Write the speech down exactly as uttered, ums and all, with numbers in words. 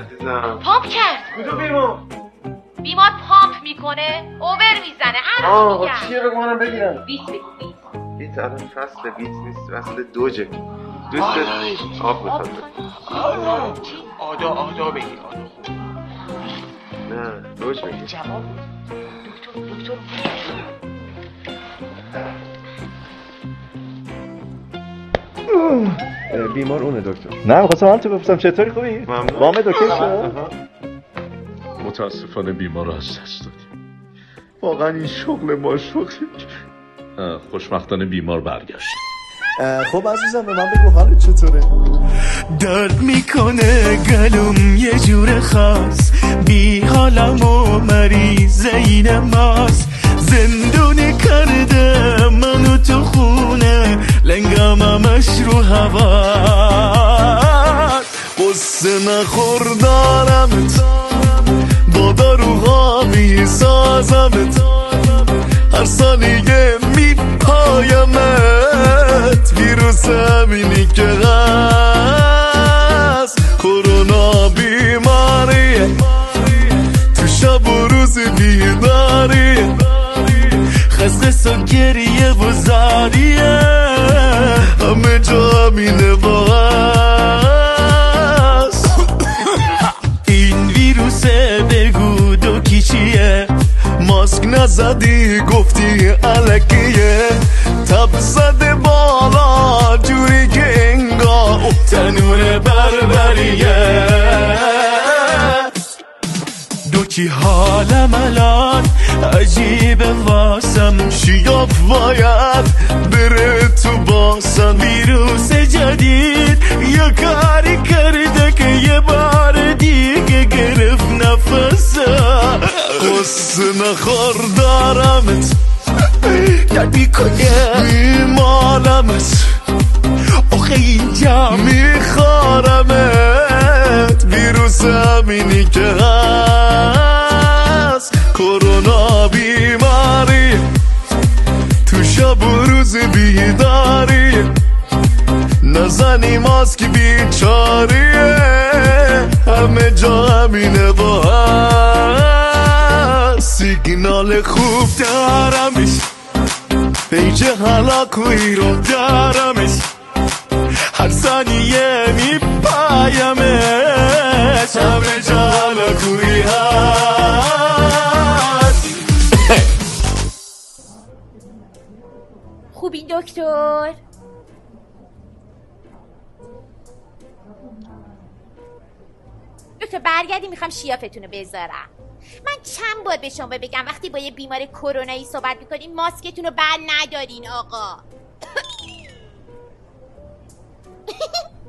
عزیزم پامپ کرد. کجا بیمار؟ بیمار پامپ میکنه اوور میزنه. آه خب چیه بگو منم بگیرم. بیت بگو بیت. بیت الان فصل بیت نیست، فصل دوجه. دوست آب میخواد. آدا آدا بگیر آدا خوب. نه دوج بگیر. جواب دکتر دکتر بیمار اونه دکتر. نه می‌خواستم هم تو بپرسم چطوری خوبی؟ ممنون. وام دکتر شد؟ متاسفانه بیمار رو از دست دادیم. واقعا این شغل ما شغل. خوشبختانه بیمار برگشت. خب عزیزم به من بگو حالت چطوره؟ درد میکنه گلوم یه جور خاص، بی حالم و مریض این ماست، زندونی کرده منو تو خونه، لنگم همش رو هوا، قصه نخور دارمت، با داروها میسازمت، هر ثانیه میپایمت، ویروس همینی که هست، کرونا بیماریه، تو شب و روز بیداریه، خسخس و گریه و زاریه، همه جا همینه با هست. این ویروسه بگو دو کی چیه، ماسک نزدی گفتی الکیه، تب زده بالا جوری که انگار تنور بربریه، دوکی حالم الان عجیبه واسم، شیاف باید بره تو باسم، ویروس جدید یه کاری کرده که یه بار دیگه گرفت نفسم، قصه نخور دارمت، درد میکنه میمالمت، آخه اینجا میخارمت، ویروس همینی که هست، کرونا بیماری، تو شب و روز بیداری، نزنی ماسک بیچاریه، همه جا همینه با هست، سیگنال خوب دارمش، پیج هلاکوی رو دارمش، هر ثانیه میپایمش، همه جا هلاکوی هست. خوبی دکتر؟ دکتر برگردی میخوام شیافتون رو بذارم. من چند بار به شما بگم وقتی با یه بیمار کرونایی صحبت میکنین ماسکتون رو بر ندارین آقا.